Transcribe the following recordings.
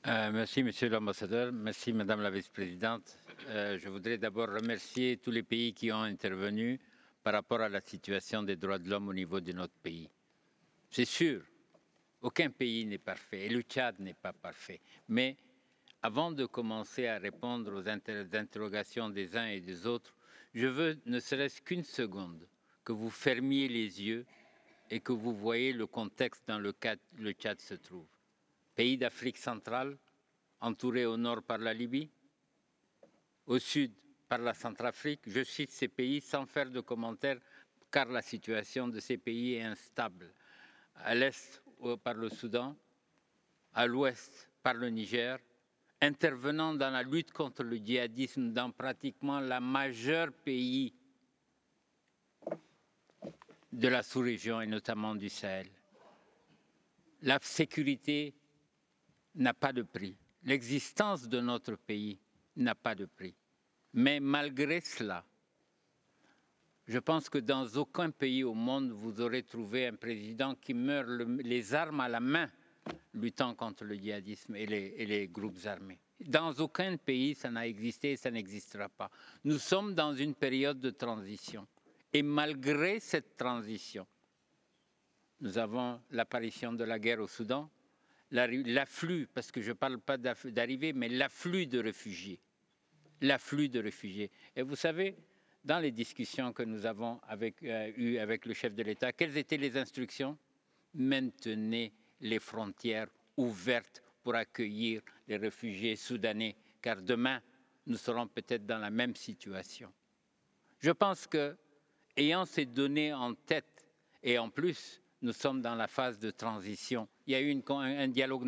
Merci, Monsieur l'ambassadeur. Merci, Madame la vice-présidente. Je voudrais d'abord remercier tous les pays qui ont intervenu par rapport à la situation des droits de l'homme au niveau de notre pays. C'est sûr, aucun pays n'est parfait et le Tchad n'est pas parfait. Mais avant de commencer à répondre aux interrogations des uns et des autres, je veux, ne serait-ce qu'une seconde, que vous fermiez les yeux et que vous voyez le contexte dans lequel le Tchad se trouve. Pays d'Afrique centrale, entouré au nord par la Libye, au sud par la Centrafrique. Je cite ces pays sans faire de commentaires car la situation de ces pays est instable. À l'est par le Soudan, à l'ouest par le Niger, intervenant dans la lutte contre le djihadisme dans pratiquement la majeure pays de la sous-région et notamment du Sahel. La sécurité n'a pas de prix. L'existence de notre pays n'a pas de prix. Mais malgré cela, je pense que dans aucun pays au monde, vous aurez trouvé un président qui meurt les armes à la main luttant contre le djihadisme et les groupes armés. Dans aucun pays, ça n'a existé et ça n'existera pas. Nous sommes dans une période de transition. Et malgré cette transition, nous avons l'apparition de la guerre au Soudan, l'afflux, parce que je ne parle pas d'arrivée, mais l'afflux de réfugiés. L'afflux de réfugiés. Et vous savez, dans les discussions que nous avons eues avec le chef de l'État, quelles étaient les instructions? Maintenez les frontières ouvertes pour accueillir les réfugiés soudanais, car demain, nous serons peut-être dans la même situation. Je pense que, ayant ces données en tête, et en plus, nous sommes dans la phase de transition, il y a eu un dialogue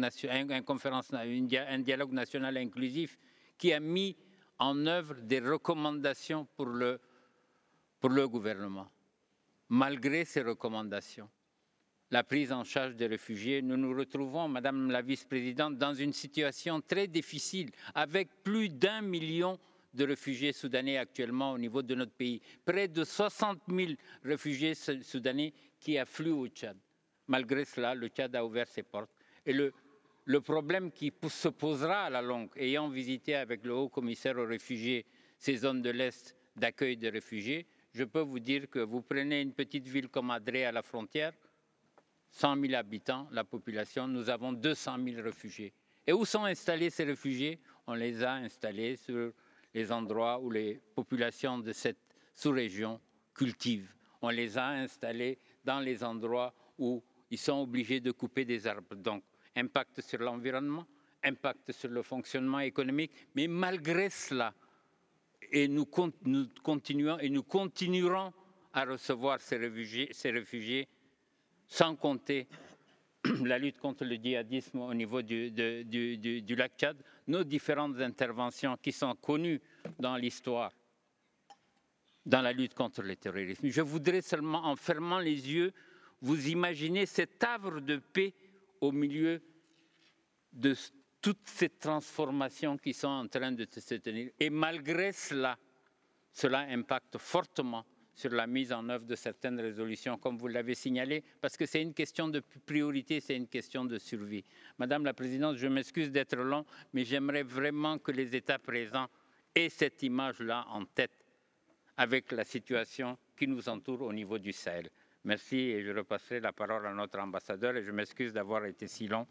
national inclusif qui a mis en œuvre des recommandations pour le gouvernement. Malgré ces recommandations, la prise en charge des réfugiés, nous nous retrouvons, Madame la vice-présidente, dans une situation très difficile, avec plus d'1 million de réfugiés soudanais actuellement au niveau de notre pays, près de 60 000 réfugiés soudanais qui affluent au Tchad. Malgré cela, le Tchad a ouvert ses portes. Et le problème qui se posera à la longue, ayant visité avec le haut commissaire aux réfugiés ces zones de l'Est d'accueil des réfugiés, je peux vous dire que vous prenez une petite ville comme Adré à la frontière, 100 000 habitants, la population, nous avons 200 000 réfugiés. Et où sont installés ces réfugiés? On les a installés sur les endroits où les populations de cette sous-région cultivent. On les a installés dans les endroits où ils sont obligés de couper des arbres. Donc, impact sur l'environnement, impact sur le fonctionnement économique, mais malgré cela, et nous continuons et nous continuerons à recevoir ces réfugiés sans compter la lutte contre le djihadisme au niveau du lac Tchad, nos différentes interventions qui sont connues dans l'histoire, dans la lutte contre le terrorisme. Je voudrais seulement, en fermant les yeux, vous imaginer cet havre de paix au milieu de toutes ces transformations qui sont en train de se tenir. Et malgré cela, cela impacte fortement sur la mise en œuvre de certaines résolutions, comme vous l'avez signalé, parce que c'est une question de priorité, c'est une question de survie. Madame la Présidente, je m'excuse d'être long, mais j'aimerais vraiment que les États présents aient cette image-là en tête avec la situation qui nous entoure au niveau du Sahel. Merci et je repasserai la parole à notre ambassadeur et je m'excuse d'avoir été si long.